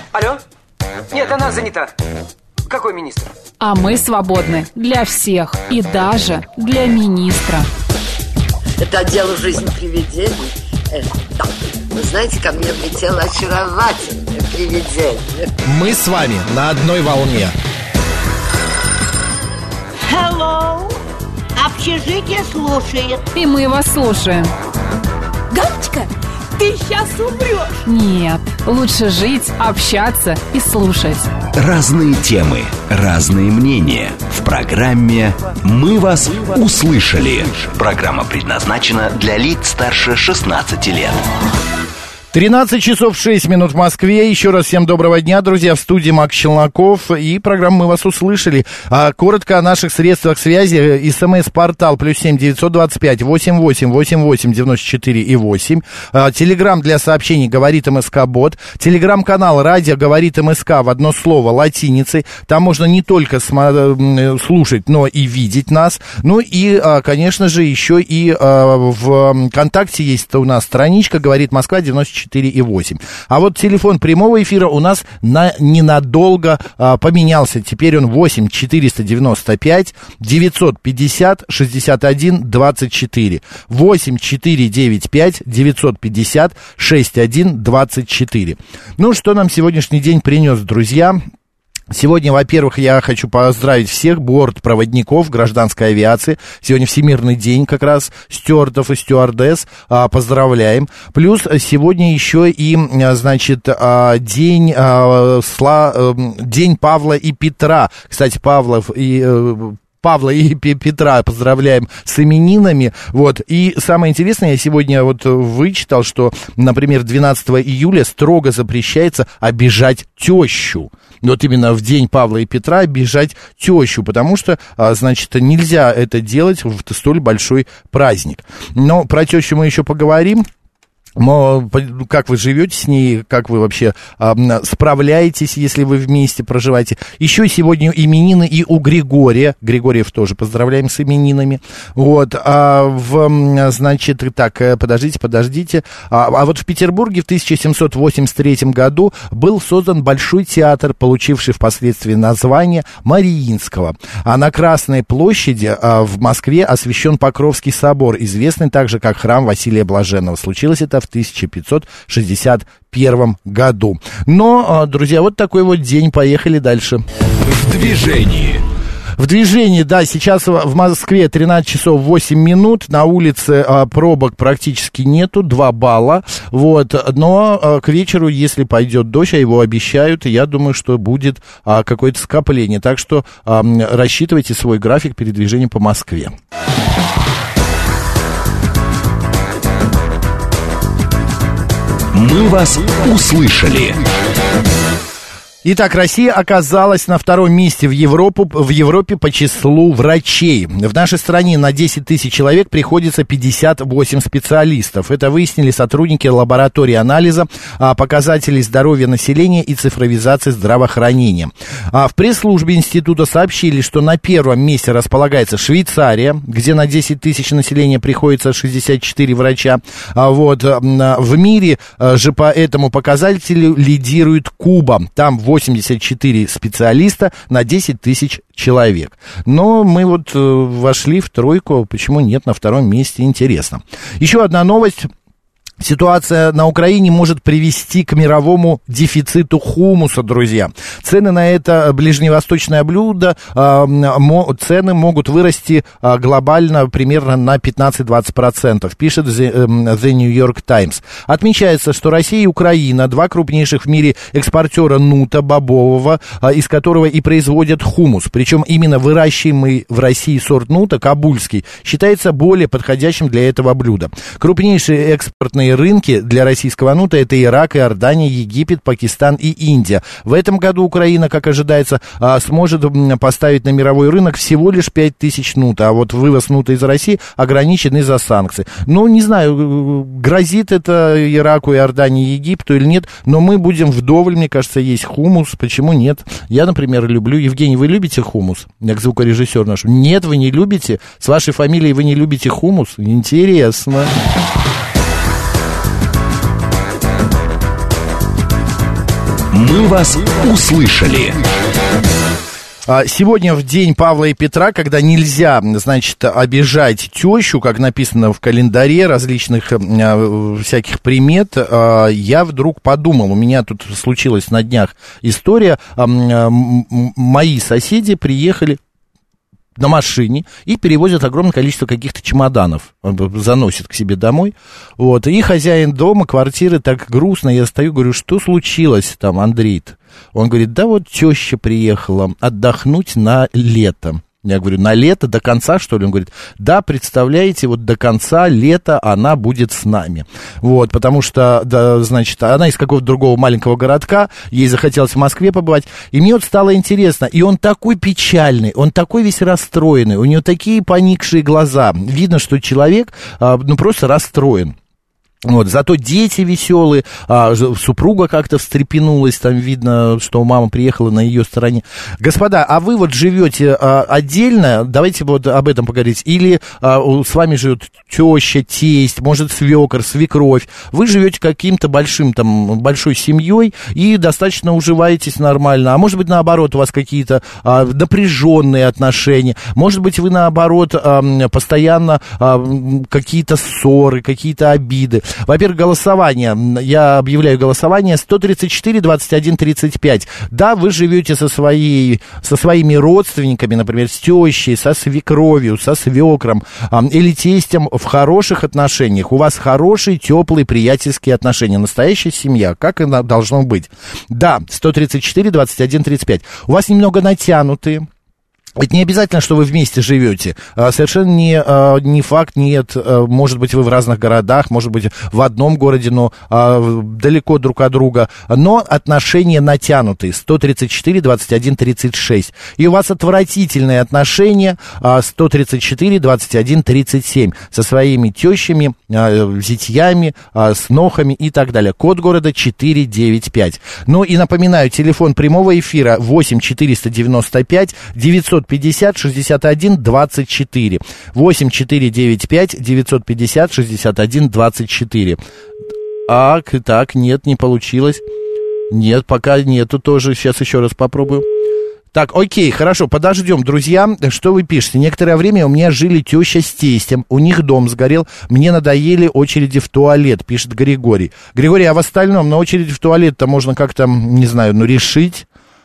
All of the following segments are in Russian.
Алло? Нет, она занята. Какой министр? А мы свободны для всех и даже для министра. Это отдел «Жизнь привидений». Да. Вы знаете, ко мне влетело очаровательное привидение. Мы с вами на одной волне. Hello! Общежитие слушает. И мы вас слушаем. Галочка, ты сейчас умрешь. Нет, лучше жить, общаться и слушать. Разные темы, разные мнения. В программе «Мы вас услышали». Программа предназначена для лиц старше 16 лет. 13 часов 6 минут в Москве. Еще раз всем доброго дня, друзья. В студии Макс Челноков. И программа «Мы вас услышали». Коротко о наших средствах связи. СМС-портал +7 925 88 88 94 и 8. Телеграм для сообщений «Говорит МСК-бот». Телеграм-канал «Радио Говорит МСК» в одно слово латиницей. Там можно не только слушать, но и видеть нас. Ну и, конечно же, еще и в ВКонтакте есть у нас страничка «Говорит Москва» 94 и 8. А вот телефон прямого эфира у нас ненадолго поменялся. Теперь он 8 495 950 61 24. 8 495 950 61 24. Ну, что нам сегодняшний день принес, друзья? Сегодня, во-первых, я хочу поздравить всех бортпроводников гражданской авиации. Сегодня Всемирный день как раз стюардов и стюардесс. Поздравляем. Плюс сегодня еще и, значит, день Павла и Петра. Кстати, Павла и Петра поздравляем с именинами. Вот. И самое интересное, я сегодня вот вычитал, что, например, 12 июля строго запрещается обижать тещу. Вот именно в день Павла и Петра обижать тещу, потому что, значит, нельзя это делать в столь большой праздник. Но про тещу мы еще поговорим. Как вы живете с ней, как вы вообще справляетесь, если вы вместе проживаете. Еще сегодня именины и у Григория. Григорьев тоже поздравляем с именинами. Вот, значит, так, подождите. А вот в Петербурге в 1783 году был создан Большой театр, получивший впоследствии название Мариинского. А на Красной площади в Москве освящен Покровский собор, известный также как храм Василия Блаженного. Случилось это в 1561 году. Но, друзья, вот такой вот день. Поехали дальше. В движении. В движении, да, сейчас в Москве 13 часов 8 минут, на улице пробок практически нету, 2 балла, вот, но к вечеру, если пойдет дождь, а его обещают, я думаю, что будет какое-то скопление, так что рассчитывайте свой график передвижения по Москве. Мы вас услышали. Итак, Россия оказалась на втором месте в Европе по числу врачей. В нашей стране на 10 тысяч человек приходится 58 специалистов. Это выяснили сотрудники лаборатории анализа показателей здоровья населения и цифровизации здравоохранения. В пресс-службе института сообщили, что на первом месте располагается Швейцария, где на 10 тысяч населения приходится 64 врача. Вот. В мире же по этому показателю лидирует Куба. Там 84 специалиста на 10 тысяч человек. Но мы вот вошли в тройку, почему нет, на втором месте, интересно. Еще одна новость. Ситуация на Украине может привести к мировому дефициту хумуса, друзья. Цены на это ближневосточное блюдо, цены могут вырасти глобально примерно на 15-20%, пишет The New York Times. Отмечается, что Россия и Украина, два крупнейших в мире экспортера нута бобового, из которого и производят хумус. Причем именно выращиваемый в России сорт нута, кабульский, считается более подходящим для этого блюда. Крупнейшие экспортные рынки для российского нута — это Ирак, Иордания, Египет, Пакистан и Индия. В этом году Украина, как ожидается, сможет поставить на мировой рынок всего лишь 5000 нута, а вот вывоз нута из России ограничен из-за санкций. Ну, не знаю, грозит это Ираку, Иордании, Египту или нет, но мы будем вдоволь, мне кажется, есть хумус. Почему нет? Я, например, люблю. Евгений, вы любите хумус? Я к звукорежиссеру нашу. Нет, вы не любите? С вашей фамилией вы не любите хумус? Интересно. Мы вас услышали. Сегодня в день Павла и Петра, когда нельзя, значит, обижать тещу, как написано в календаре различных всяких примет, я вдруг подумал, у меня тут случилась на днях история, мои соседи приехали на машине и перевозят огромное количество каких-то чемоданов, заносят к себе домой, вот, и хозяин дома, квартиры, так грустно, я стою, говорю, что случилось там, Андрей-то? Он говорит, да вот теща приехала отдохнуть на лето. Я говорю, на лето, до конца, что ли? Он говорит, да, представляете, вот до конца лета она будет с нами. Вот, потому что, да, значит, она из какого-то другого маленького городка, ей захотелось в Москве побывать, и мне вот стало интересно, и он такой печальный, он такой весь расстроенный, у него такие поникшие глаза, видно, что человек, ну, просто расстроен. Вот, зато дети веселые, супруга как-то встрепенулась, там видно, что мама приехала на ее стороне. Господа, а вы вот живете отдельно, давайте вот об этом поговорить, или с вами живет теща, тесть, может, свекор, свекровь, вы живете каким-то большой семьей и достаточно уживаетесь нормально, а может быть, наоборот, у вас какие-то напряженные отношения, может быть, вы, наоборот, постоянно какие-то ссоры, какие-то обиды. Во-первых, голосование. Я объявляю голосование. 134-21-35. Да, вы живете со своими родственниками, например, с тещей, со свекровью, со свекром или тестем в хороших отношениях. У вас хорошие, теплые, приятельские отношения. Настоящая семья. Как она должно быть? Да, 134-21-35. У вас немного натянутые. Это не обязательно, что вы вместе живете. Совершенно не факт, нет. Может быть, вы в разных городах, может быть, в одном городе, но далеко друг от друга. Но отношения натянутые. 134-21-36. И у вас отвратительные отношения. 134-21-37. Со своими тещами, зятьями, снохами и так далее. Код города 495. Ну и напоминаю, телефон прямого эфира 8-495-950-61-24. 8-495-950-61-24. Так, нет, не получилось. Нет, пока нету тоже. Сейчас еще раз попробую. Так, окей, хорошо, подождем, друзья. Что вы пишете? Некоторое время у меня жили теща с тестем, у них дом сгорел, мне надоели очереди в туалет, пишет Григорий. Григорий, а в остальном на очередь в туалет-то можно как-то, не знаю, решить?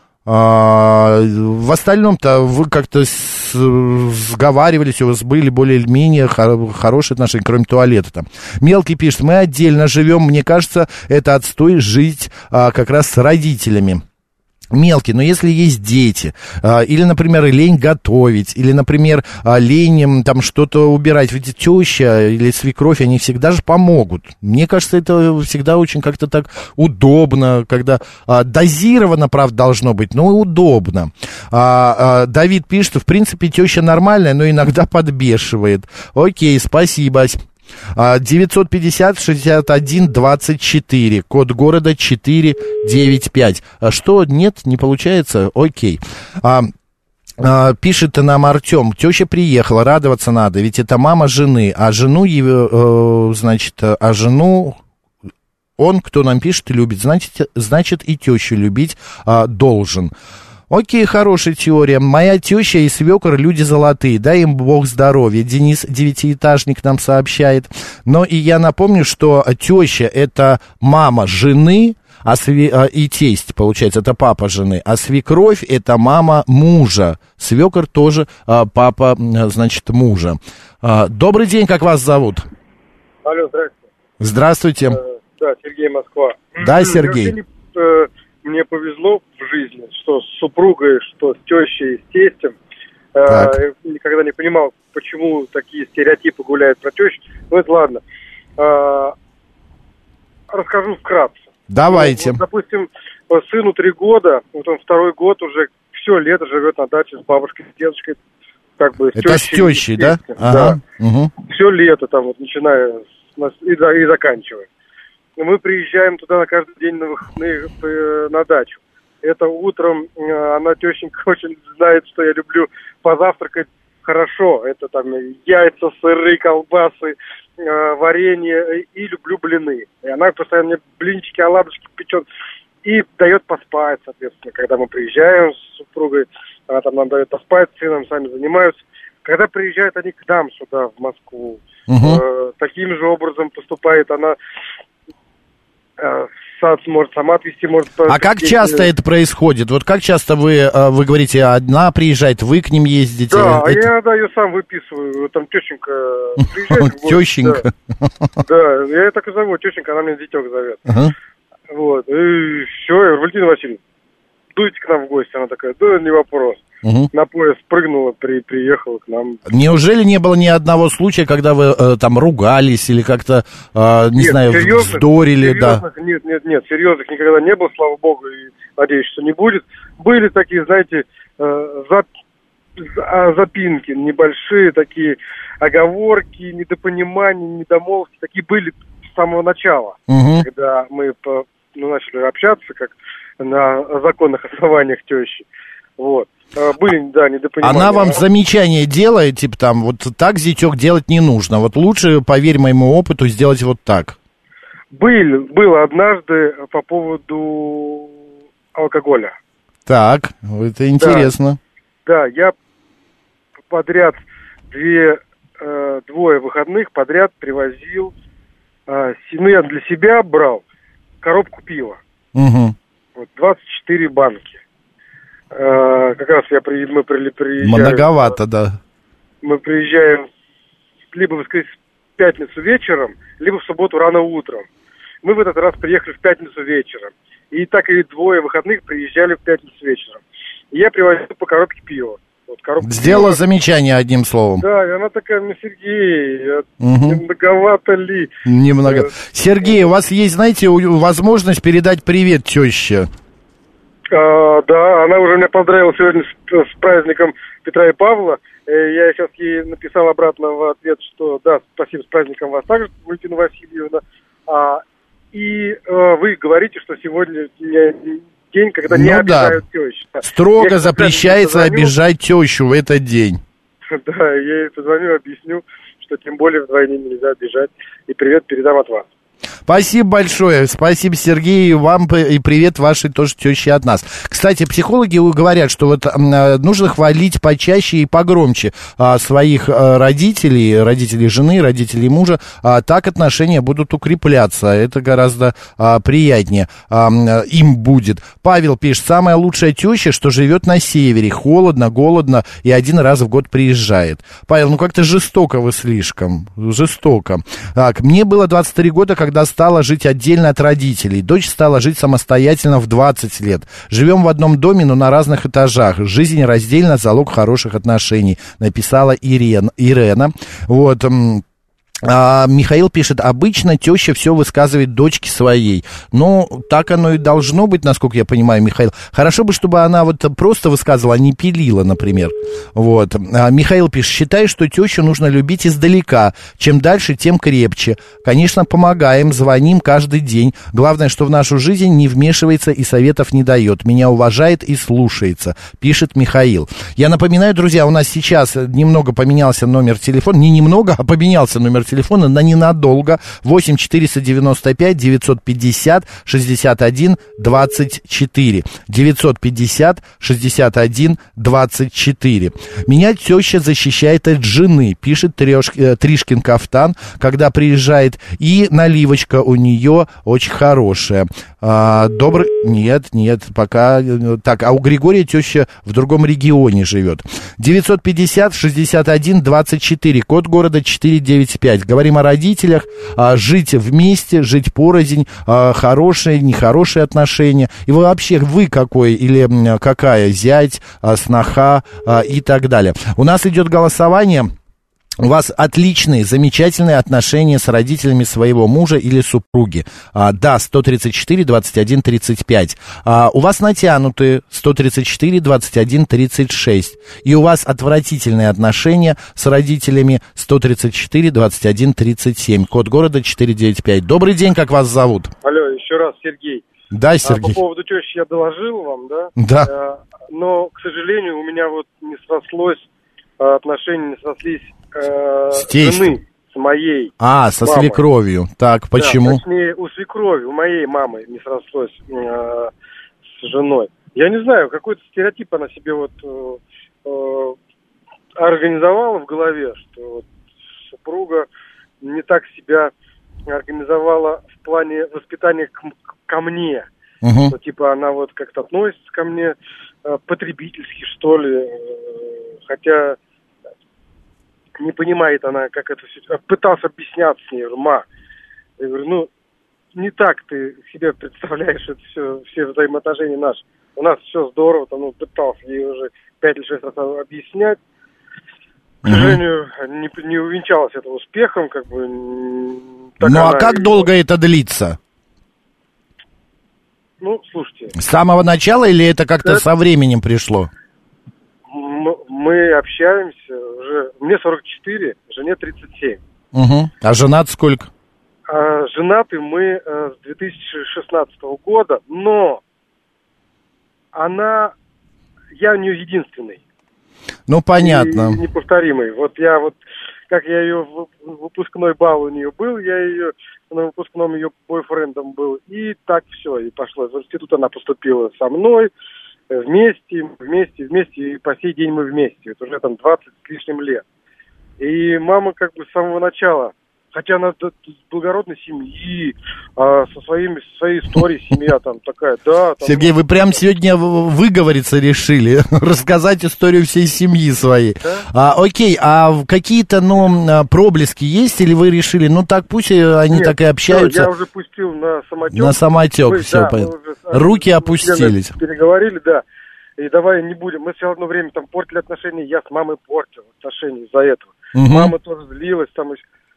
В остальном-то вы как-то сговаривались, у вас были более-менее хорошие отношения, кроме туалета там. Мелкий пишет, мы отдельно живем, мне кажется, это отстой жить как раз с родителями. Мелкий, но если есть дети, или, например, лень готовить, или, например, лень там что-то убирать, ведь теща или свекровь, они всегда же помогут. Мне кажется, это всегда очень как-то так удобно, когда дозировано, правда, должно быть, но удобно. Давид пишет, что, в принципе, теща нормальная, но иногда подбешивает. Окей, спасибо. 950-61-24, код города 495. Что, нет, не получается? Окей. Пишет нам Артем, теща приехала, радоваться надо, ведь это мама жены, а жену, он, кто нам пишет, любит, значит и тещу любить должен. Окей, хорошая теория. Моя теща и свекор люди золотые, дай им бог здоровья. Денис, девятиэтажник, нам сообщает. Но и я напомню, что теща это мама жены, и тесть, получается, это папа жены, а свекровь это мама мужа. Свекор тоже папа, значит, мужа. Добрый день, как вас зовут? Алло, здравствуйте. Здравствуйте. Да, Сергей, Москва. Да, Сергей. Мне повезло в жизни, что с супругой, что с тещей, с тестем. Никогда не понимал, почему такие стереотипы гуляют про тещу. Ну, это ладно. Расскажу вкратце. Давайте. Вот, допустим, сыну 3 года, вот он 2-й год уже все лето живет на даче с бабушкой, с дедушкой. Как бы, это с тещей, да? Ага. Да. Угу. Все лето, там, вот, начиная и заканчивая. Мы приезжаем туда на каждый день на выходные на дачу. Это утром она, тещенька, очень знает, что я люблю позавтракать хорошо. Это там яйца, сыры, колбасы, варенье и люблю блины. И она постоянно мне блинчики, оладушки печет. и дает поспать, соответственно, когда мы приезжаем с супругой, она там нам дает поспать, сыном сами занимаются. Когда приезжают они к нам сюда, в Москву, таким же образом поступает она, сад может сама отвезти, может... А как часто это происходит? Вот как часто вы говорите, одна приезжает, вы к ним ездите? Да, я ее сам выписываю, там тещенька приезжает. Тещенька. Да, я ее так и зову, тещенька, она меня зятек зовет. Вот, и все, я говорю, Валентина Васильевна, дуйте к нам в гости. Она такая, да, не вопрос. На поезд прыгнула, приехала к нам. Неужели не было ни одного случая, когда вы там ругались или как-то, не знаю, вздорили? Нет, серьезных никогда не было, слава богу, и надеюсь, что не будет. Были такие, знаете, запинки небольшие, такие оговорки, недопонимания, недомолвки, такие были с самого начала, когда мы начали общаться, как на законных основаниях тещи. Вот. Были, да, недопонимания. Она вам замечание делает, типа там, вот так, зятек, делать не нужно. Вот лучше, поверь моему опыту, сделать вот так. Было однажды по поводу алкоголя. Так, это интересно. Да, я подряд двое выходных подряд привозил, я для себя брал коробку пива. Вот, 24 банки. Как раз мы приезжаем. Многовато, да. Мы приезжаем либо в пятницу вечером, либо в субботу рано утром. Мы в этот раз приехали в пятницу вечером. И так и двое выходных приезжали в пятницу вечером. И я привозил по коробке пива. Вот, сделала пива. Замечание, одним словом. Да, и она такая, мне, Сергей, не многовато ли? Немного. Сергей, у вас есть, знаете, возможность передать привет теще? Да, она уже меня поздравила сегодня с праздником Петра и Павла. Я сейчас ей написал обратно в ответ, что да, спасибо, с праздником вас также, Валентина Васильевна. И вы говорите, что сегодня день, когда не обижают тещу. Строго запрещается обижать тещу в этот день. Да, я ей позвоню, объясню, что тем более вдвойне нельзя обижать. И привет передам от вас. Спасибо большое, спасибо, Сергей, и вам, и привет вашей тоже теще от нас. Кстати, психологи говорят, что вот нужно хвалить почаще и погромче своих родителей жены, родителей мужа, так отношения будут укрепляться, это гораздо приятнее им будет. Павел пишет, самая лучшая теща, что живет на севере, холодно, голодно и один раз в год приезжает. Павел, ну как-то жестоко вы слишком, жестоко. Так, мне было 23 года, когда стала жить отдельно от родителей. Дочь стала жить самостоятельно в 20 лет. Живем в одном доме, но на разных этажах. Жизнь раздельно, залог хороших отношений, написала Ирена. Вот. Михаил пишет, обычно теща все высказывает дочке своей. Ну, так оно и должно быть, насколько я понимаю, Михаил. Хорошо бы, чтобы она вот просто высказывала, а не пилила, например. Вот. Михаил пишет, считаю, что тещу нужно любить издалека. Чем дальше, тем крепче. Конечно, помогаем, звоним каждый день. Главное, что в нашу жизнь не вмешивается и советов не дает. Меня уважает и слушается, пишет Михаил. Я напоминаю, друзья, у нас сейчас немного поменялся номер телефона. Не немного, а поменялся номер телефона на ненадолго. 8 495 950 61 24. 950 61 24. Меня теща защищает от жены, пишет Тришкин Кафтан, когда приезжает, и наливочка у нее очень хорошая. Нет, пока. Так, а у Григория теща в другом регионе живет. 950 61 24, код города 495. Говорим о родителях, жить вместе, жить порознь, хорошие, нехорошие отношения. И вообще вы какой или какая, зять, сноха и так далее. У нас идет голосование. У вас отличные, замечательные отношения с родителями своего мужа или супруги. Да, 134, 21, 35. У вас натянутые 134, 21, 36. И у вас отвратительные отношения с родителями 134, 21, 37. Код города 495. Добрый день, как вас зовут? Алло, еще раз, Сергей. Да, Сергей. По поводу тещи я доложил вам, да? Да. Но, к сожалению, у меня вот не срослось, отношения не срослись жены с моей со мамой. свекровью. Так, почему? Да, точнее, у свекрови, у моей мамы не срослось с женой. Я не знаю, какой-то стереотип она себе организовала в голове, что вот супруга не так себя организовала в плане воспитания ко мне. Что, типа, она вот как-то относится ко мне потребительски, что ли. Хотя не понимает она, как это все. Пытался объясняться с ней. Я говорю, ма, я говорю, не так ты себе представляешь это все взаимоотношения наши. У нас все здорово, там, пытался ей уже 5 или 6 раз объяснять. К сожалению, не увенчалось это успехом, как бы. А как долго это длится? Слушайте. С самого начала или это как-то со временем пришло? Мы общаемся уже... Мне 44, жене 37. А женат сколько? Женаты мы с 2016 года, но я у нее единственный. Понятно. И неповторимый. Как я ее выпускной бал у нее был, я ее на выпускном ее бойфрендом был, и так все, и пошло. В институт она поступила со мной, вместе, и по сей день мы вместе. Это уже там 20 с лишним лет. И мама как бы с самого начала, хотя она из благородной семьи, со своей историей семья там такая, да. Там, Сергей, вы прям сегодня выговориться решили, рассказать историю всей семьи своей. Да? Окей, какие-то, проблески есть, или вы решили, так пусть они так и общаются? Я уже пустил на самотек. На самотек, все, понятно. Руки опустились. Переговорили, да. И давай не будем. Мы все одно время там портили отношения, я с мамой портил отношения из-за этого. Мама тоже злилась, там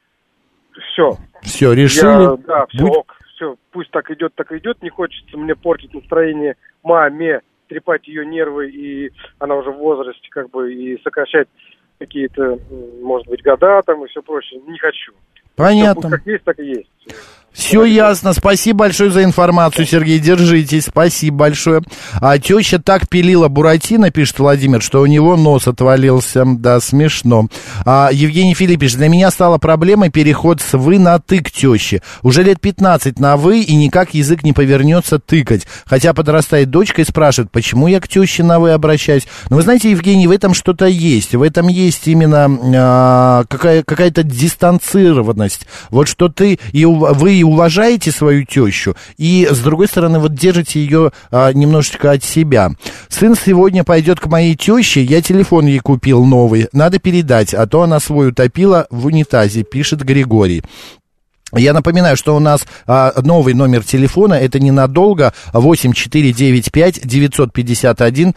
Все, решили? Все, пусть так идет, не хочется мне портить настроение маме, трепать ее нервы, и она уже в возрасте, как бы, и сокращать какие-то, может быть, года там и все прочее, не хочу. Понятно. Все, как есть, так и есть. Все ясно. Спасибо большое за информацию, Сергей. Держитесь. Спасибо большое. Теща так пилила Буратино, пишет Владимир, что у него нос отвалился. Да, смешно. Евгений Филиппович, для меня стала проблемой переход с «вы» на «ты» к теще. Уже лет 15 на «вы», и никак язык не повернется тыкать. Хотя подрастает дочка и спрашивает, почему я к теще на «вы» обращаюсь. Но вы знаете, Евгений, в этом что-то есть. В этом есть именно какая-то дистанцированность. Вот что вы уважаете свою тещу, и, с другой стороны, держите ее немножечко от себя. Сын сегодня пойдет к моей теще, я телефон ей купил новый, надо передать, а то она свой утопила в унитазе, пишет Григорий. Я напоминаю, что у нас новый номер телефона, это ненадолго, 8495-951-61-24,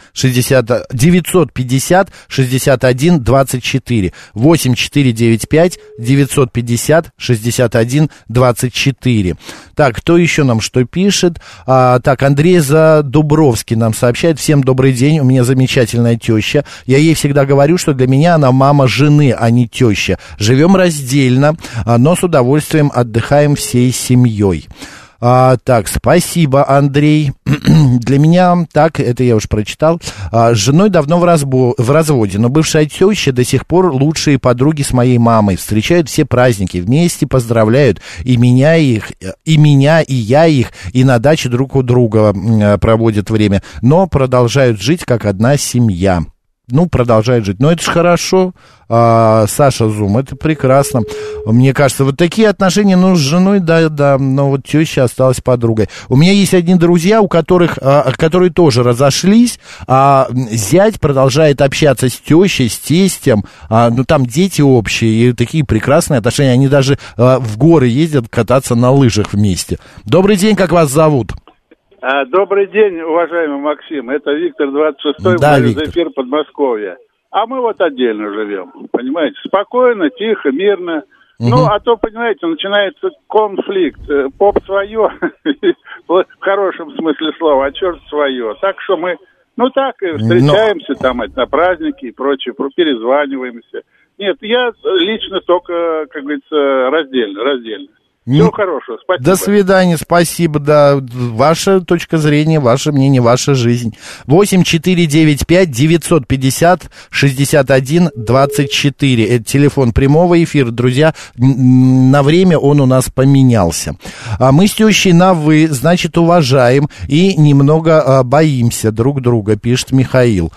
8495-950-61-24. Так, кто еще нам что пишет? Андрей Задубровский нам сообщает. Всем добрый день, у меня замечательная теща. Я ей всегда говорю, что для меня она мама жены, а не теща. Живем раздельно, но с удовольствием отдыхаем всей семьей. Спасибо, Андрей. Для меня, это я уж прочитал, с женой давно в разводе, но бывшая теща до сих пор лучшие подруги с моей мамой, встречают все праздники, вместе поздравляют, и я их, и на даче друг у друга проводят время, но продолжают жить как одна семья. Продолжает жить. Но это же хорошо, Саша Зум, это прекрасно. Мне кажется, вот такие отношения, с женой, да, но вот теща осталась подругой. У меня есть одни друзья, которые тоже разошлись, а зять продолжает общаться с тещей, с тестем, там дети общие, и такие прекрасные отношения, они даже в горы ездят кататься на лыжах вместе. Добрый день, как вас зовут? Добрый день, уважаемый Максим. Это Виктор 26-й, да, эфир Подмосковья. А мы отдельно живем, понимаете? Спокойно, тихо, мирно. А то, понимаете, начинается конфликт. Поп свое, в хорошем смысле слова, а черт свое. Так что мы, встречаемся там на праздники и прочее, перезваниваемся. Нет, я лично только, как говорится, раздельно. Всего хорошего, спасибо. До свидания, спасибо, да. Ваша точка зрения, ваше мнение, ваша жизнь. 8495-950-61-24. Это телефон прямого эфира, друзья. На время он у нас поменялся. Мы с тещей на «вы», значит, уважаем и немного боимся друг друга, пишет Михаил.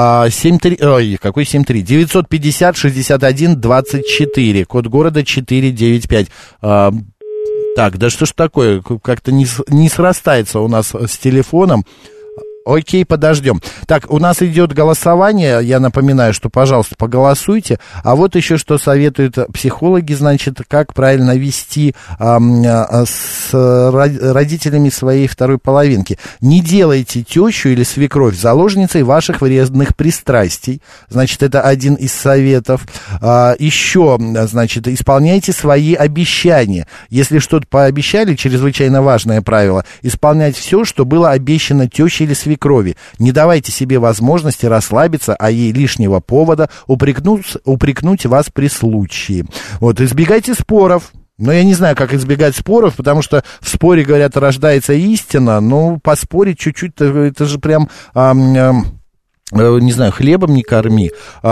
950-61-24, код города 495. Так, да что ж такое, как-то не срастается у нас с телефоном. Окей, подождем. Так, у нас идет голосование, я напоминаю, что, пожалуйста, поголосуйте. А вот еще что советуют психологи, значит, как правильно вести с родителями своей второй половинки. Не делайте тещу или свекровь заложницей ваших вредных пристрастий. Значит, это один из советов. Еще, значит, исполняйте свои обещания. Если что-то пообещали, чрезвычайно важное правило, исполнять все, что было обещано теще или свекрови. Не давайте себе возможности расслабиться, а ей лишнего повода упрекнуть вас при случае. Вот, избегайте споров. Но я не знаю, как избегать споров, потому что в споре, говорят, рождается истина. Ну, поспорить чуть-чуть, это же прям... не знаю, хлебом не корми.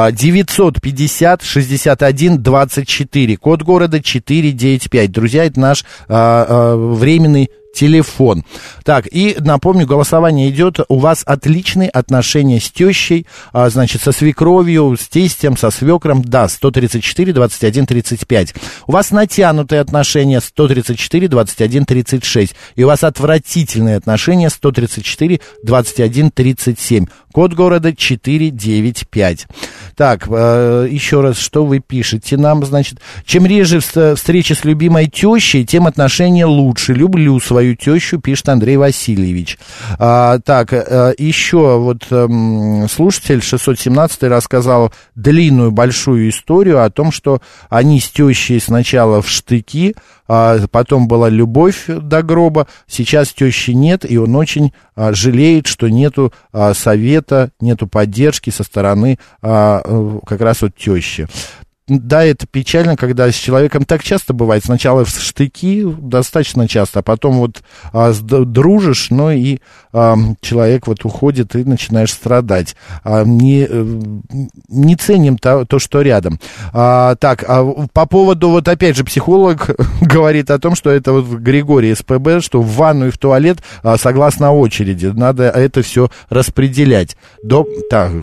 950-61-24, код города 495. Друзья, это наш временный телефон. Так, и напомню, голосование идет. У вас отличные отношения с тещей, значит, со свекровью, с тестем, со свекром. Да, 134-21-35. У вас натянутые отношения 134-21-36. И у вас отвратительные отношения 134-21-37. Код города 495. Так, еще раз, что вы пишете нам, значит. Чем реже встреча с любимой тещей, тем отношения лучше. Люблю свою тещу, пишет Андрей Васильевич. Так, еще вот слушатель 617 рассказал длинную, большую историю о том, что они с тещей сначала в штыки, потом была любовь до гроба, сейчас тещи нет, и он очень жалеет, что нету совета, нету поддержки со стороны как раз вот тещи. Да, это печально, когда с человеком так часто бывает. Сначала в штыки достаточно часто, а потом вот дружишь, но и человек вот уходит, и начинаешь страдать. Не ценим то, что рядом. Так, по поводу, вот опять же, психолог говорит о том, что это вот Григорий СПБ, что в ванну и в туалет согласно очереди. Надо это все распределять. Так...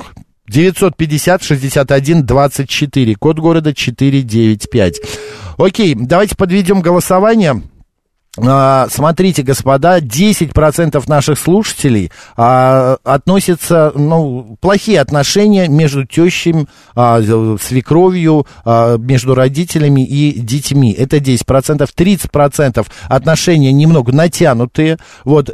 950-61-24, код города 495. Окей, давайте подведем голосование. Смотрите, господа, 10% наших слушателей относятся, плохие отношения между тещей, свекровью, между родителями и детьми. Это 10%. 30% отношения немного натянутые. Вот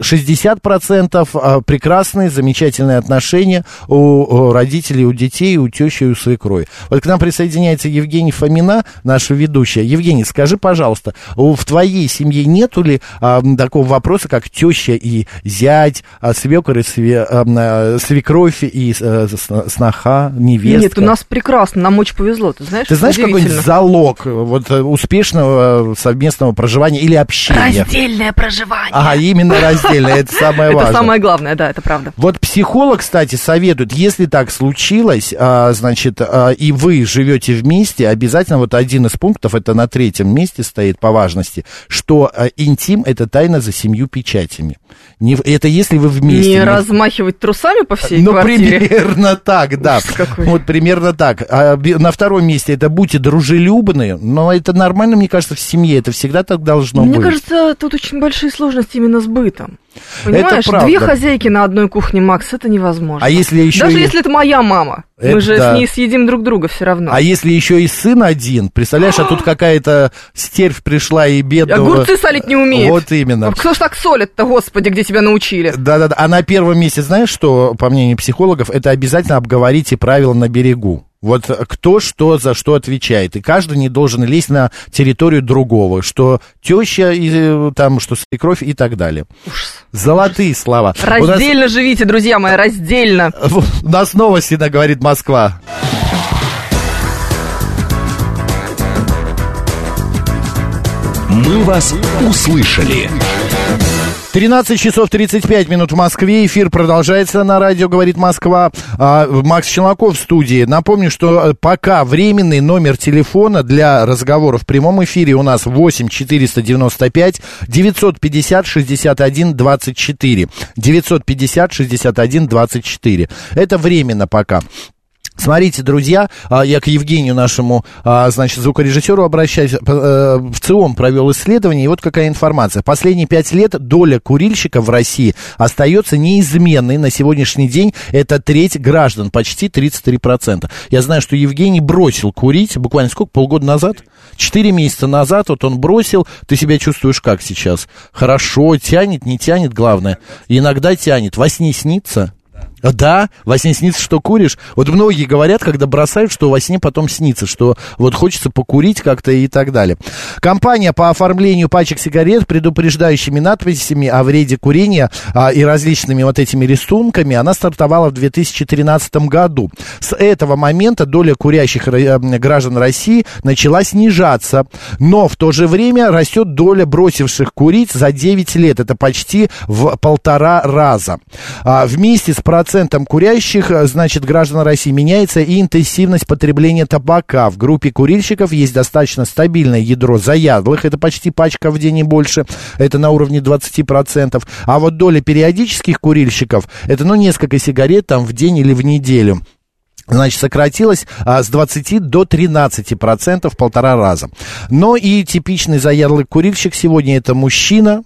60% прекрасные, замечательные отношения у родителей, у детей, у тещи и у свекрови. Вот к нам присоединяется Евгения Фомина, наша ведущая. Евгений, скажи, пожалуйста, в твоей семье нету ли такого вопроса, как теща и зять, свекор и свекровь и сноха, невестка? Нет, у нас прекрасно, нам очень повезло, ты знаешь? Ты знаешь какой-нибудь залог вот успешного совместного проживания или общения? Раздельное проживание. Именно раздельное, это самое важное. Это самое главное, да, это правда. Вот психолог, кстати, советует, если так случилось, значит, и вы живете вместе, обязательно вот один из пунктов, это на 3-м месте стоит по важности, что интим — это тайна за 7 печатями. Это если вы вместе. Не размахивать трусами по всей квартире? Примерно так, да. Вот примерно так. На 2-м месте это будьте дружелюбны, но это нормально, мне кажется, в семье. Это всегда так должно быть. Мне кажется, тут очень большие сложности именно с бытом. Понимаешь, 2 хозяйки на одной кухне, Макс, это невозможно. А если еще даже если это моя мама, мы же с ней съедим друг друга все равно. А если еще и сын один, представляешь, а тут какая-то стервь пришла и бедного... Огурцы солить не умеет. Вот именно. Кто ж так солит-то, господи, где тебя научили? Да-да-да, а на 1-м месте, знаешь, что, по мнению психологов, это обязательно обговорите правила на берегу. Вот кто что за что отвечает. И каждый не должен лезть на территорию другого. Что теща, и, там, что свекровь и так далее. Золотые слова. Раздельно живите, друзья мои, раздельно. У нас новости, говорит Москва. Мы вас услышали. 13 часов 35 минут в Москве. Эфир продолжается на радио «Говорит Москва». Макс Челноков в студии. Напомню, что пока временный номер телефона для разговоров в прямом эфире у нас 8 495 950 61 24. 950 61 24. Это временно пока. Смотрите, друзья, я к Евгению нашему, значит, звукорежиссеру обращаюсь. В ЦИОМ провел исследование, и вот какая информация. Последние 5 лет доля курильщиков в России остается неизменной. На сегодняшний день это треть граждан, почти 33%. Я знаю, что Евгений бросил курить буквально сколько, полгода назад? 4 месяца назад вот он бросил. Ты себя чувствуешь как сейчас? Хорошо, тянет, не тянет, главное. Иногда тянет. Во сне снится? Да, во сне снится, что куришь. Вот многие говорят, когда бросают, что во сне потом снится, что вот хочется покурить как-то и так далее. Компания по оформлению пачек сигарет, предупреждающими надписями о вреде курения и различными вот этими рисунками, она стартовала в 2013 году. С этого момента доля курящих граждан России начала снижаться, но в то же время растет доля бросивших курить за 9 лет. Это почти в 1,5 раза. Вместе с процентом курящих, значит, граждан России меняется и интенсивность потребления табака. В группе курильщиков есть достаточно стабильное ядро заядлых, это почти пачка в день и больше, это на уровне 20%. А вот доля периодических курильщиков, это, несколько сигарет там в день или в неделю. Значит, сократилось с 20 до 13%, 1,5 раза. Но и типичный заядлый курильщик сегодня это мужчина,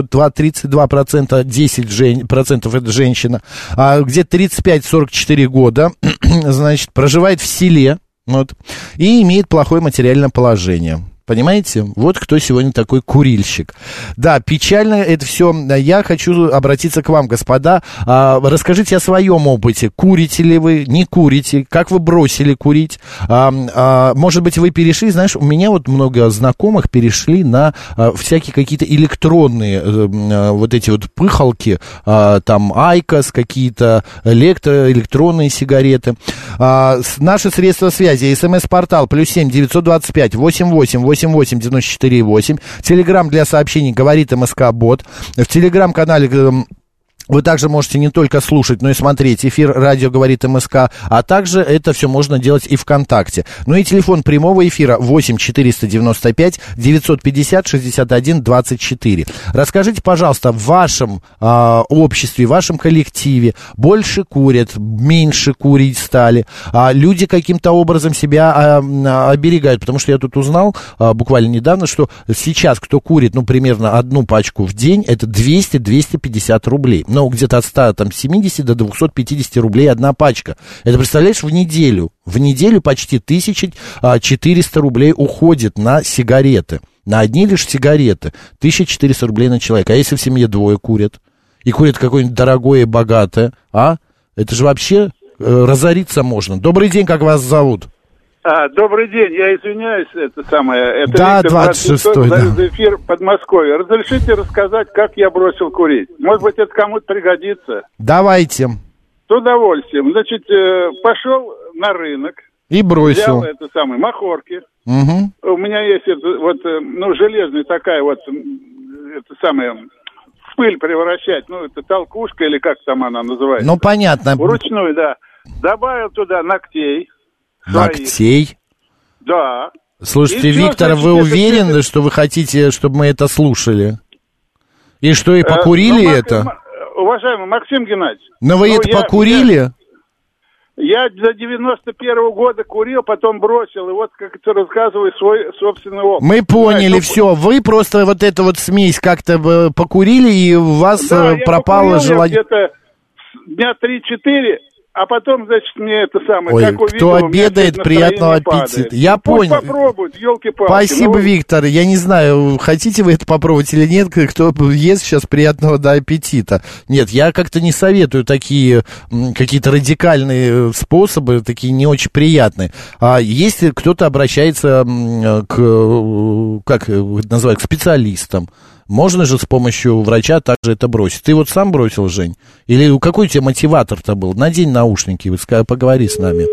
32%, 10% это женщина, где-то 35-44 года, значит, проживает в селе, и имеет плохое материальное положение. Понимаете? Вот кто сегодня такой курильщик. Да, печально это все. Я хочу обратиться к вам, господа. Расскажите о своем опыте. Курите ли вы, не курите? Как вы бросили курить? Может быть, вы перешли, знаешь, у меня вот много знакомых перешли на всякие какие-то электронные вот эти вот пыхалки, там Айкос, какие-то электронные сигареты. Наши средства связи, СМС-портал, +7 925 88 88-94-8. Телеграм для сообщений «Говорит МСК-бот». В телеграм-канале вы также можете не только слушать, но и смотреть эфир «Радио говорит МСК», а также это все можно делать и ВКонтакте. Ну и телефон прямого эфира 8 495 950 61 24. Расскажите, пожалуйста, в вашем обществе, в вашем коллективе больше курят, меньше курить стали, люди каким-то образом себя оберегают, потому что я тут узнал буквально недавно, что сейчас кто курит, примерно одну пачку в день, это 200-250 рублей. Где-то от 170 до 250 рублей одна пачка. Это, представляешь, в неделю. В неделю почти 1400 рублей уходит на сигареты. На одни лишь сигареты. 1400 рублей на человека. А если в семье двое курят? И курят какое-нибудь дорогое и богатое? Это же вообще разориться можно. Добрый день, как вас зовут? Добрый день, я извиняюсь, это да, 26-й, да. За эфир Подмосковья. Разрешите рассказать, как я бросил курить? Может быть, это кому-то пригодится? Давайте. С удовольствием. Значит, пошел на рынок. И бросил. Взял махорки. Угу. У меня есть железная такая в пыль превращать. Это толкушка или как там она называется? Понятно. Вручную, да. Добавил туда ногтей. Ногтей? Да. Слушайте, Виктор, вы уверены, что вы хотите, чтобы мы это слушали? И что, и покурили это? Уважаемый Максим Геннадьевич. Но вы это покурили? Я до 91-го года курил, потом бросил, и как-то рассказываю свой собственный опыт. Мы поняли, все, вы просто вот эту вот смесь как-то покурили, и у вас пропало желание... где-то дня 3-4... А потом, значит, мне это самое... Ой, как увидел, кто обедает, приятного аппетита. Я понял. Попробуют, елки-палки. Спасибо, Виктор. Я не знаю, хотите вы это попробовать или нет. Кто ест сейчас, приятного аппетита. Нет, я как-то не советую такие какие-то радикальные способы, такие не очень приятные. А если кто-то обращается к специалистам, можно же с помощью врача также это бросить. Ты вот сам бросил, Жень? Или какой у тебя мотиватор-то был? Надень наушники, поговори с нами.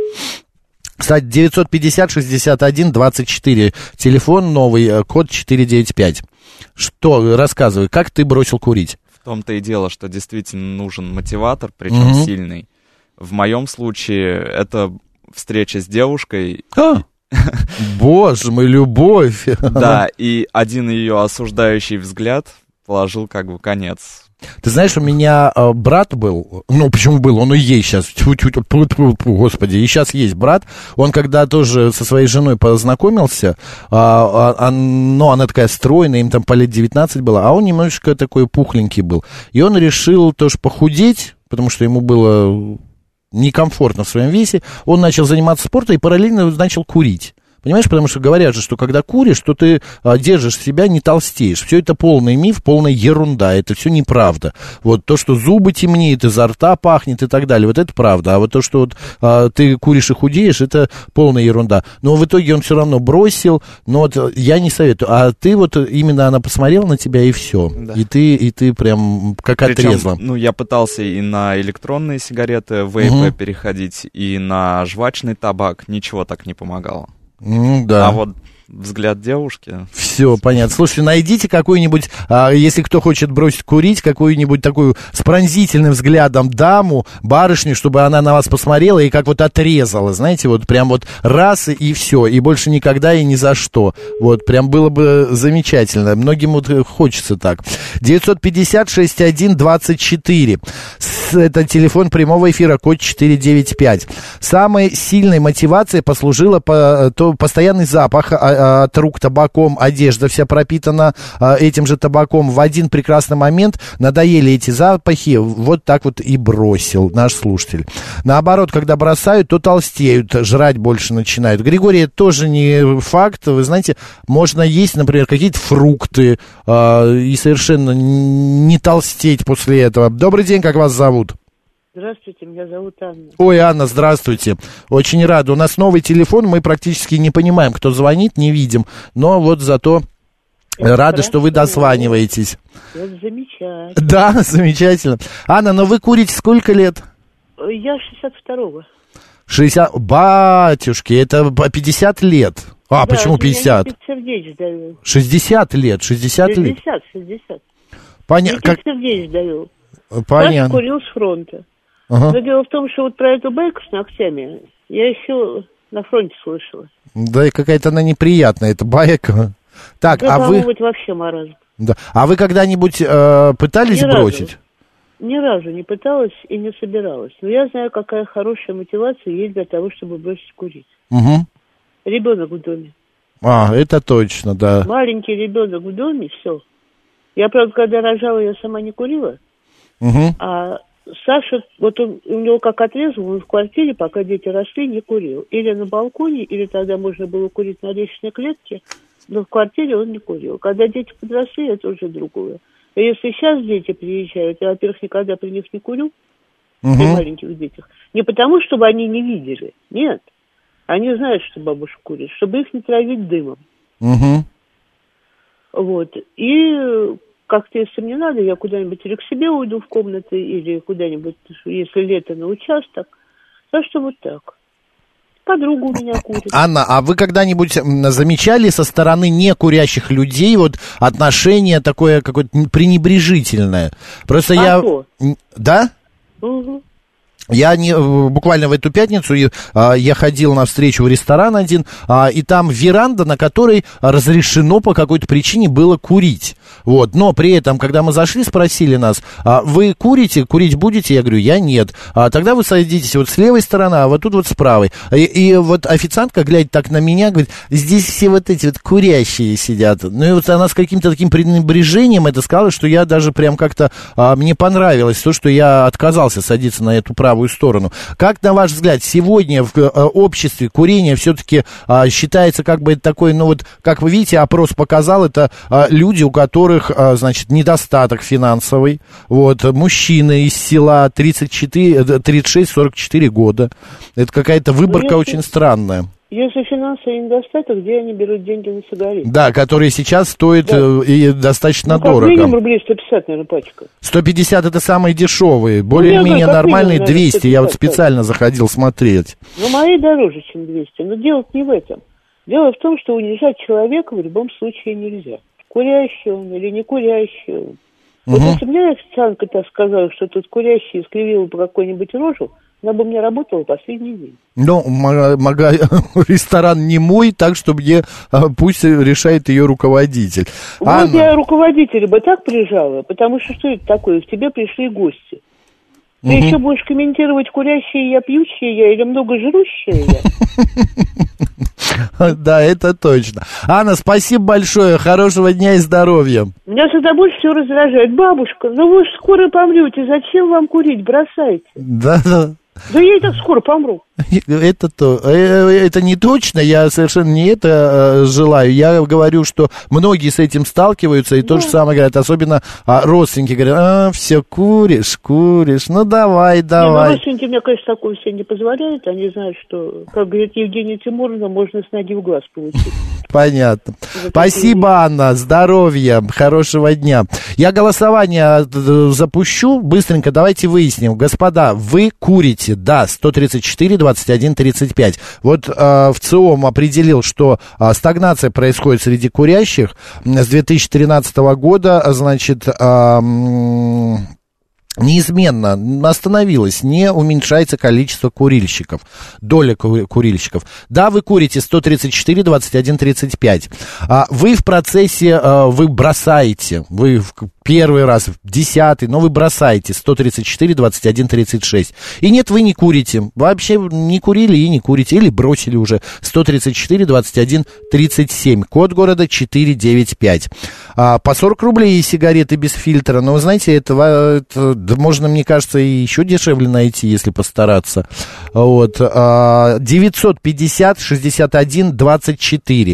Кстати, 950-61-24. Телефон новый, код 495. Что, рассказывай, как ты бросил курить? В том-то и дело, что действительно нужен мотиватор, причем сильный. В моем случае это встреча с девушкой. Боже мой, любовь! Да, и один ее осуждающий взгляд положил как бы конец. Ты знаешь, у меня брат был, ну, почему был, он и есть сейчас, господи, и сейчас есть брат, он когда тоже со своей женой познакомился, но она такая стройная, им там по лет 19 было, а он немножечко такой пухленький был, и он решил тоже похудеть, потому что ему было некомфортно в своем весе, он начал заниматься спортом и параллельно начал курить. Понимаешь, потому что говорят же, что когда куришь, то ты держишь себя, не толстеешь. Все это полный миф, полная ерунда, это все неправда. Вот то, что зубы темнеют, изо рта пахнет и так далее, вот это правда. А вот то, что вот, ты куришь и худеешь, это полная ерунда. Но в итоге он все равно бросил, но вот я не советую. А ты вот именно, она посмотрела на тебя и все. Да. И ты прям как отрезала. Ну, я пытался и на электронные сигареты, вейпы переходить, и на жвачный табак, ничего так не помогало. Да. А вот взгляд девушки... Все, понятно. Слушайте, найдите какую-нибудь, если кто хочет бросить курить, какую-нибудь такую с пронзительным взглядом даму, барышню, чтобы она на вас посмотрела и как вот отрезала, знаете, вот прям вот раз и все, и больше никогда и ни за что. Вот, прям было бы замечательно. Многим вот хочется так. 950-61-24. Это телефон прямого эфира, код 495. Самой сильной мотивацией послужила постоянный запах от рук табаком, одежда вся пропитана этим же табаком. В один прекрасный момент надоели эти запахи, вот так вот и бросил наш слушатель. Наоборот, когда бросают, то толстеют, жрать больше начинают. Григорий, это тоже не факт. Вы знаете, можно есть, например, какие-то фрукты и совершенно не толстеть после этого. Добрый день, как вас зовут? Здравствуйте, меня зовут Анна. Ой, Анна, здравствуйте. Очень рада. У нас новый телефон, мы практически не понимаем, кто звонит, не видим. Но вот зато рады, что вы дозваниваетесь. Это замечательно. Да, замечательно. Анна, но вы курите сколько лет? Я 62-го. 60... Батюшки, это по 50 лет. А, да, почему 50? 60 лет, 60 лет. 60. Понятно. Как... сердечко даю. Понятно. Саша курил с фронта. Ага. Но дело в том, что вот про эту байку с ногтями я еще на фронте слышала. Да, и какая-то она неприятная, эта байка. Так, да, а вы... вообще маразм. Да. А вы когда-нибудь пытались бросить? Ни разу не пыталась и не собиралась. Но я знаю, какая хорошая мотивация есть для того, чтобы бросить курить. Угу. Ребенок в доме. А, это точно, да. Маленький ребенок в доме, все. Я, правда, когда рожала, я сама не курила. Угу. А Саша, вот у него как отрезал, он в квартире, пока дети росли, не курил. Или на балконе, или тогда можно было курить на лестничной клетке, но в квартире он не курил. Когда дети подросли, это уже другое. И если сейчас дети приезжают, я, во-первых, никогда при них не курю, при маленьких детях. Не потому, чтобы они не видели, нет. Они знают, что бабушка курит, чтобы их не травить дымом. Вот. И как-то, если мне надо, я куда-нибудь или к себе уйду в комнаты, или куда-нибудь, если лето, на участок. Так что вот так. Подруга у меня курит. Анна, а вы когда-нибудь замечали со стороны некурящих людей вот отношение такое какое-то пренебрежительное? Просто Да? Угу. Я буквально в эту пятницу я ходил на встречу в ресторан один, и там веранда, на которой разрешено по какой-то причине было курить. Вот. Но при этом, когда мы зашли, спросили нас: вы курите, курить будете? Я говорю, я нет. Тогда вы садитесь вот с левой стороны, а вот тут вот с правой. И вот официантка, глядя так на меня, говорит, здесь все вот эти вот курящие сидят. Ну и вот она с каким-то таким пренебрежением это сказала, что я даже прям как-то, мне понравилось то, что я отказался садиться на эту правую сторону. Как, на ваш взгляд, сегодня в обществе курение все-таки считается как бы такой, ну вот, как вы видите, опрос показал, это люди, у которых, значит, недостаток финансовый, вот, мужчины из села 36-44 года. Это какая-то выборка очень странная. Если финансовый недостаток, где они берут деньги на сигареты? Да, которые сейчас стоят и достаточно дорого. Минимум рублей 150, наверное, пачка. 150 это самые дешевые, более-менее нормальные 200. Я вот специально заходил смотреть. Ну, мои дороже, чем 200. Но дело не в этом. Дело в том, что унижать человека в любом случае нельзя. курящий он или не курящий он. Вот если бы мне официантка так сказала, что тут курящий скривил бы какую-нибудь рожу, она бы мне работала последний день. Ну, ресторан не мой, так что мне пусть решает ее руководитель. Вот я руководителя бы так прижала, потому что это такое? К тебе пришли гости. Ты еще будешь комментировать, курящие я, пьющие я или много жрущие я? Да, это точно. Анна, спасибо большое, хорошего дня и здоровья. Меня всегда больше всего раздражает. Бабушка, ну вы же скоро помрете, зачем вам курить, бросайте. Да. Да я и так скоро помру. Это не точно, я совершенно не это желаю. Я говорю, что многие с этим сталкиваются, и то же самое говорят, особенно родственники говорят, все, куришь, ну давай. Не, ну, родственники мне, конечно, такого себе не позволяют, они знают, что, как говорит Евгения Тимуровна, можно с ноги в глаз получить. Понятно. Спасибо, Анна, здоровья, хорошего дня. Я голосование запущу, быстренько давайте выясним. Господа, вы курите? Да, 134-21-35. Вот в ЦИОМ определил, что стагнация происходит среди курящих. С 2013 года, значит, неизменно остановилась, не уменьшается количество курильщиков, доля курильщиков. Да, вы курите 134-21-35. Вы в процессе, вы бросаете, вы в первый раз, в 10-й, но вы бросаете 134-21-36. И нет, вы не курите, вообще не курили и не курите, или бросили уже 134-21-37, код города 495. По 40 рублей сигареты без фильтра, но вы знаете, это можно, мне кажется, и еще дешевле найти, если постараться. Вот. 950-61-24.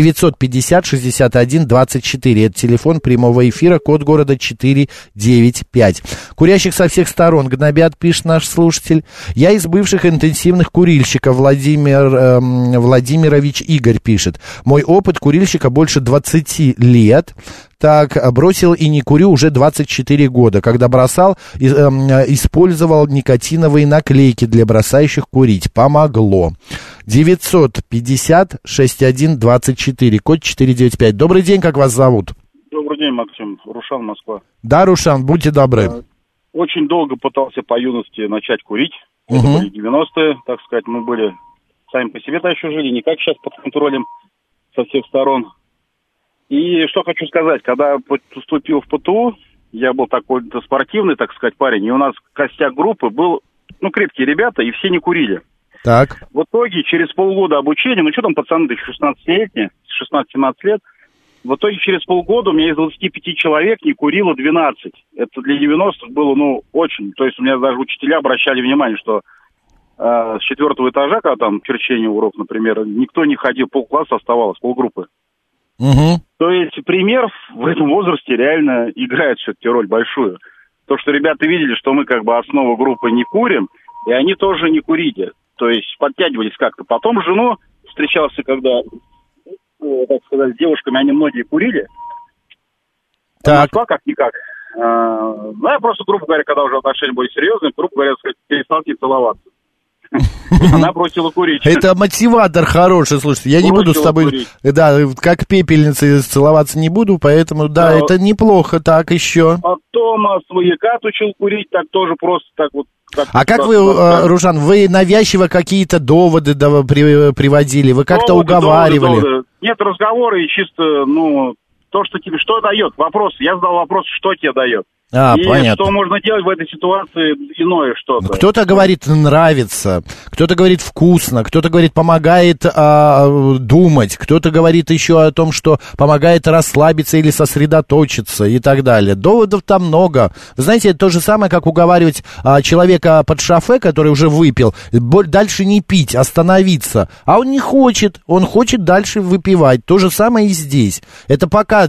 950-61-24. Это телефон прямого эфира, код города 495. Курящих со всех сторон гнобят, пишет наш слушатель. Я из бывших интенсивных курильщиков. Владимирович Игорь пишет. Мой опыт курильщика больше 20 лет. Так, бросил и не курю уже 24 года. Когда бросал, использовал никотиновые наклейки для бросающих курить. Помогло. 950-61-24, код 495. Добрый день, как вас зовут? Добрый день, Максим. Рушан, Москва. Да, Рушан, будьте добры. Очень долго пытался по юности начать курить. Это были 90-е, так сказать. Мы были сами по себе еще жили, не как сейчас под контролем со всех сторон. И что хочу сказать, когда поступил в ПТУ, я был такой спортивный, так сказать, парень, и у нас костяк группы был, крепкие ребята, и все не курили. Так. В итоге, через полгода обучения, что там пацаны-то 16-летние, 16-17 лет, в итоге через полгода у меня из 25 человек не курило 12. Это для 90-х было, очень. То есть у меня даже учителя обращали внимание, что с 4-го этажа, когда там черчение урок, например, никто не ходил, полкласса оставалось, полгруппы. То есть пример в этом возрасте реально играет все-таки роль большую. То, что ребята видели, что мы как бы основу группы не курим, и они тоже не курили. То есть подтягивались как-то. Потом жену встречался, когда, так сказать, с девушками, они многие курили. Так. Нашла как-никак. Я просто, грубо говоря, когда уже отношения были серьезные, грубо говоря, перестал с ней целоваться. Она бросила курить. Это мотиватор хороший, слушайте, я не буду с тобой, курить. Да, как пепельницей целоваться не буду, поэтому, да, это неплохо, так еще. Потом свояка учил курить, так тоже просто так вот. Как вы, Рушан, вы навязчиво какие-то доводы приводили, вы как-то уговаривали? Доводы. Нет, разговоры и чисто, то, что тебе, что дает, вопрос, я задал вопрос, что тебе дает. И понятно. Что можно делать в этой ситуации иное что-то. Кто-то говорит нравится, кто-то говорит вкусно, кто-то говорит помогает думать, кто-то говорит еще о том, что помогает расслабиться или сосредоточиться и так далее. Доводов там много. Вы знаете, это то же самое, как уговаривать человека под шофе, который уже выпил, дальше не пить, остановиться. А он не хочет, он хочет дальше выпивать. То же самое и здесь. Это пока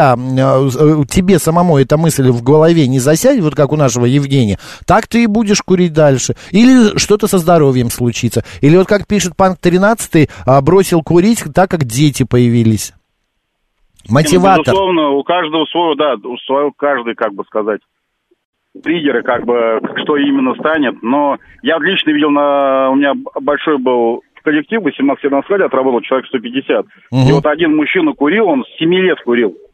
тебе самому эта мысль в голове не засядет, вот как у нашего Евгения, так ты и будешь курить дальше. Или что-то со здоровьем случится. Или вот как пишет Панк 13, бросил курить, так как дети появились. Мотиватор. Безусловно, у каждого свое, каждый, как бы сказать, триггеры, как бы, что именно станет. Но я лично видел, у меня большой был коллектив, 18 лет отработал, человек 150. И вот один мужчина курил, он с 7 лет курил.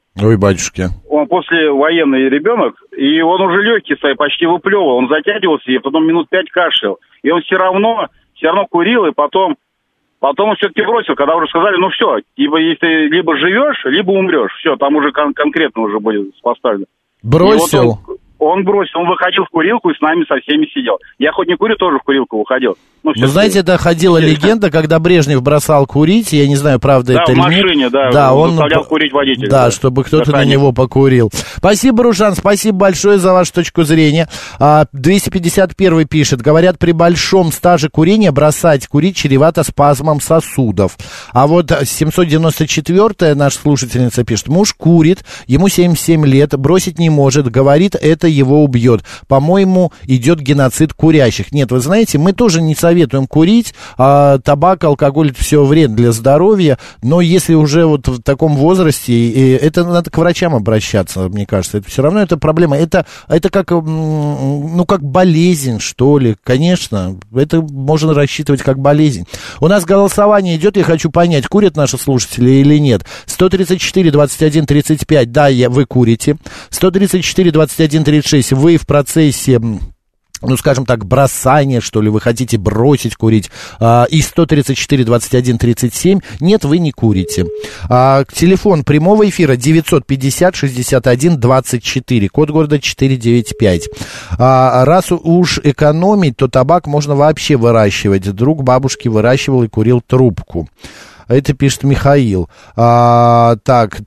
Ой, батюшки. Он послевоенный ребенок, и он уже легкий свои почти выплевывал. Он затягивался, и потом минут 5 кашлял. И он все равно курил, и потом он все-таки бросил, когда уже сказали, ну все, если либо живешь, либо умрешь. Все, там уже конкретно уже будет поставлено. Бросил? Он бросил, он выходил в курилку и с нами со всеми сидел. Я хоть не курю, тоже в курилку выходил. Ну, знаете, это ходила легенда, когда Брежнев бросал курить, я не знаю, правда это или нет. Да, в машине, да, он заставлял курить водителя. Да, чтобы кто-то на него покурил. Спасибо, Рушан, спасибо большое за вашу точку зрения. 251 пишет, говорят, при большом стаже курения бросать курить чревато спазмом сосудов. А вот 794-я наша слушательница пишет, муж курит, ему 77 лет, бросить не может, говорит, это его убьет. По-моему, идет геноцид курящих. Нет, вы знаете, мы тоже не советуем курить, табак, алкоголь, это все вред для здоровья, но если уже вот в таком возрасте, это надо к врачам обращаться, мне кажется, это все равно это проблема, это как, ну, как болезнь, что ли, конечно, это можно рассчитывать как болезнь. У нас голосование идет, я хочу понять, курят наши слушатели или нет. 134, 21, 35, да, вы курите. 134, 21, 36, вы в процессе, ну, скажем так, бросания, что ли, вы хотите бросить курить, и 134, 21, 37, нет, вы не курите. Телефон прямого эфира 950 61 24, код города 495. Раз уж экономить, то табак можно вообще выращивать. Друг бабушки выращивал и курил трубку. Это пишет Михаил. Что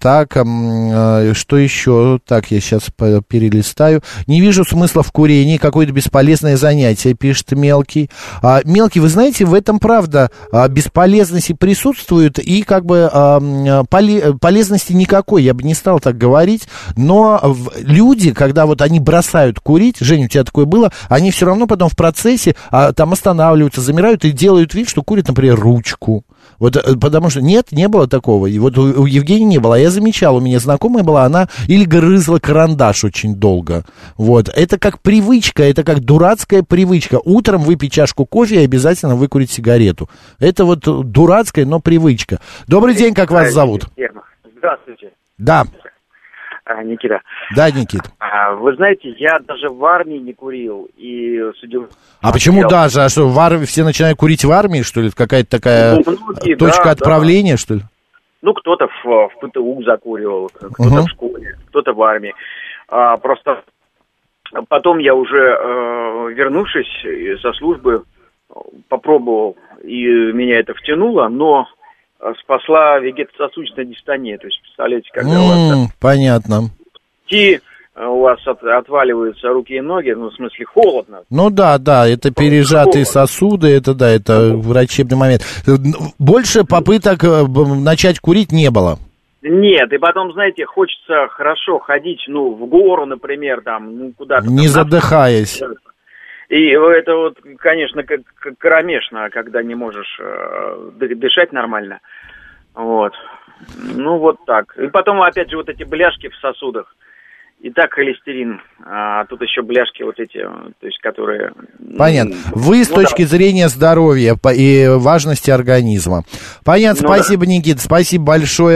еще? Так, я сейчас перелистаю. Не вижу смысла в курении, какое-то бесполезное занятие, пишет Мелкий. Мелкий, вы знаете, в этом правда бесполезности присутствует и как бы полезности никакой, я бы не стал так говорить, но люди, когда вот они бросают курить, Женя, у тебя такое было, они все равно потом в процессе там останавливаются, замирают и делают вид, что курят, например, ручку. Вот, потому что не было такого. И вот у Евгении не было. А я замечал, у меня знакомая была, она или грызла карандаш очень долго. Вот. Это как привычка, это как дурацкая привычка. Утром выпить чашку кофе и обязательно выкурить сигарету. Это вот дурацкая, но привычка. Добрый день, как вас зовут? Здравствуйте. Да. Никита. Да, Никит. Вы знаете, я даже в армии не курил и судил. А почему даже? А что, в армии все начинают курить в армии, что ли? Какая-то такая точка отправления, что ли? Ну, кто-то в ПТУ закуривал, кто-то в школе, кто-то в армии. Просто потом я уже, вернувшись со службы, попробовал, и меня это втянуло, но спасла вегетососудистая дистония. То есть, представляете, когда у вас... Понятно. У вас отваливаются руки и ноги, ну, в смысле, холодно. Ну, да, это пережатые сосуды, это врачебный момент. Больше попыток начать курить не было? Нет, и потом, знаете, хочется хорошо ходить, ну, в гору, например, там, ну, куда-то. Не задыхаясь. И это вот, конечно, кромешно, когда не можешь дышать нормально. Вот. Ну, вот так. И потом, опять же, вот эти бляшки в сосудах. И так холестерин, а тут еще бляшки вот эти, то есть, которые... Понятно. Вы с точки зрения здоровья и важности организма. Понятно, спасибо, Никита, спасибо большое.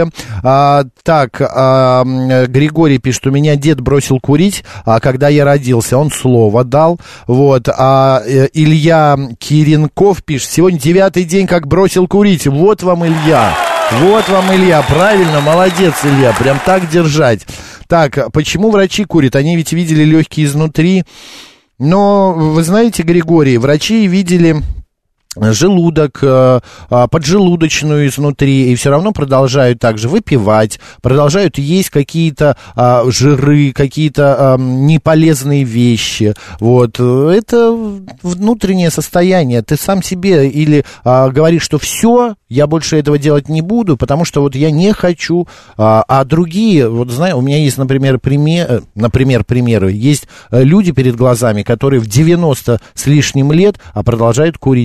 Григорий пишет, у меня дед бросил курить, когда я родился, он слово дал. Вот. Илья Киренков пишет, сегодня 9-й день, как бросил курить. Вот вам, Илья. Вот вам, Илья, правильно, молодец, Илья, прям так держать. Так, почему врачи курят? Они ведь видели легкие изнутри. Но, вы знаете, Григорий, врачи видели желудок, поджелудочную изнутри, и все равно продолжают также выпивать, продолжают есть какие-то жиры, какие-то неполезные вещи. Вот. Это внутреннее состояние. Ты сам себе или говоришь, что все, я больше этого делать не буду, потому что вот я не хочу, а другие, вот знаю, у меня есть, например, примеры, есть люди перед глазами, которые в 90 с лишним лет продолжают курить и курили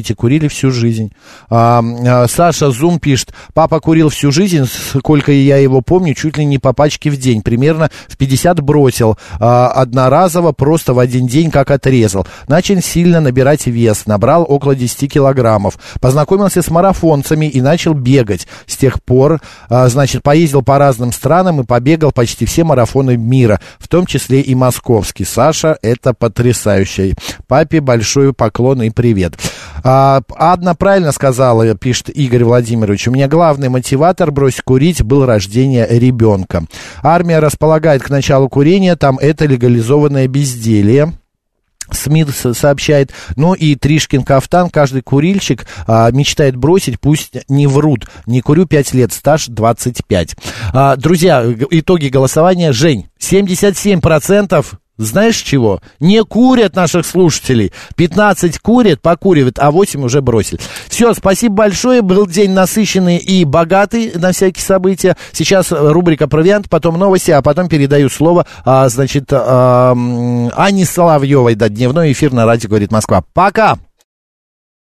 курили всю жизнь. Саша Зум пишет, папа курил всю жизнь, сколько я его помню, чуть ли не по пачке в день. Примерно в 50 бросил. Одноразово, просто в один день как отрезал. Начал сильно набирать вес, набрал около 10 килограммов. Познакомился с марафонцами и начал бегать. С тех пор, значит, поездил по разным странам и побегал почти все марафоны мира, в том числе и московский. Саша, это потрясающе. Папе большой поклон и привет. Адна правильно сказала, пишет Игорь Владимирович, у меня главный мотиватор бросить курить был рождение ребенка. Армия располагает к началу курения, там это легализованное безделие. СМИ сообщает, ну и Тришкин кафтан, каждый курильщик мечтает бросить, пусть не врут. Не курю 5 лет, стаж 25. Друзья, итоги голосования. Жень, 77%. Знаешь чего? Не курят наших слушателей. 15 курят, покуривают, а 8 уже бросили. Все, спасибо большое. Был день насыщенный и богатый на всякие события. Сейчас рубрика «Провиант», потом новости, а потом передаю слово, Анне Соловьевой. Да, дневной эфир на радио «Говорит Москва». Пока!